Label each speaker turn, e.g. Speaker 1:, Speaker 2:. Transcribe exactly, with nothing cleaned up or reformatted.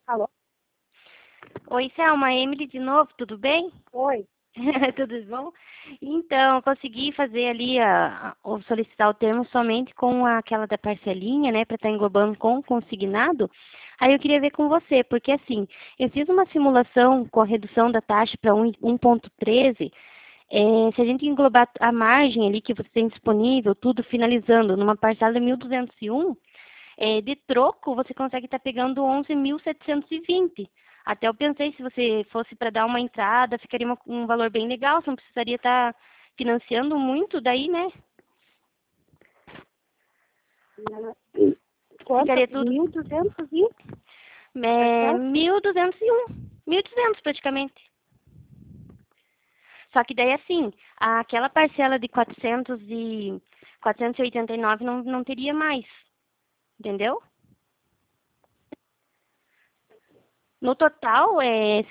Speaker 1: Alô?
Speaker 2: Oi, Selma, Emily de novo, tudo bem?
Speaker 1: Oi.
Speaker 2: Tudo bom? Então, eu consegui fazer ali a, a- o solicitar o termo somente com aquela da parcelinha, né, para estar englobando com o consignado. Aí eu queria ver com você, porque assim, eu fiz uma simulação com a redução da taxa para um ponto treze. É, se a gente englobar a margem ali que você tem disponível, tudo finalizando numa parcela de mil duzentos e um, é, de troco, você consegue estar pegando onze mil setecentos e vinte. Até eu pensei, se você fosse para dar uma entrada, ficaria uma- um valor bem legal, você não precisaria estar financiando muito daí, né?
Speaker 1: Quanto?
Speaker 2: Ficaria tudo
Speaker 1: Mil duzentos e
Speaker 2: é,
Speaker 1: parcela?
Speaker 2: mil duzentos e um, mil e duzentos praticamente. Só que daí, assim, aquela parcela de quatrocentos e quatrocentos e oitenta e nove não, não teria mais, entendeu? No total, é